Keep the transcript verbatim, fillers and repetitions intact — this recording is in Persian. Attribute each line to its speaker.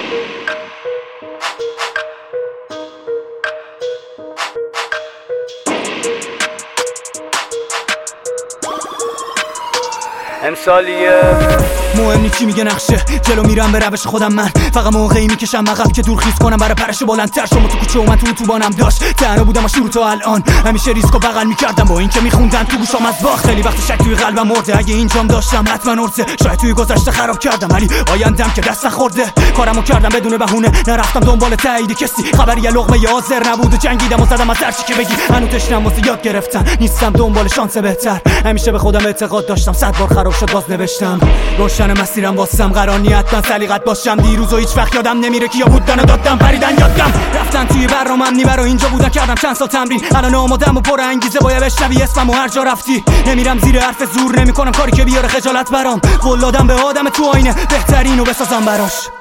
Speaker 1: امسالیه
Speaker 2: مهم نی چی میگه نقشه، جلو میرم به روش خودم. من فقط موقعی میکشم عقب که دور خیز کنم برای پرش بلندتر. شما تو کوچه و من تو اتوبانم داشت تنها بودم از شروع تا الان. همیشه ریسکو بغل میکردم با این که میخوندن تو گوشام از باخت. خیلی وقت شک توی قلبم مرده، اگه اینجام داشتم حتما ارزه. شاید توی گذشته خراب کردم ولی آیندم که دست نخورده. کارمو کردم بدون بهونه، نرفتم دنبال تایید کسی. خبری یه لقمه حاضر نبود و جنگیدم و زدم از هر چی که بگی. هنوز تشنم واسه یاد گرفتن، نیستم دنبال شانس بهتر. همیشه به خودم اعتقاد داشتم، صد بار خراب شد باز نوشتم. روشن مسیرم واسم، قرار نی حتما سلیقت باشم. دیروز و هیچ وقت یادم نمیره که یا بودن و دادم پریدن یادم رفتن توی برنامه‌ام نی برای اینجا بودن. کردم چند سال تمرین، الان آمادم و پر انگیزه. باید بشنوی اسمم و هر جا رفتی. نمیرم زیر حرف زور، نمیکنم کاری که بیاره خجالت برام. قول دادم به آدم تو آینه بهترینو بسازم براش.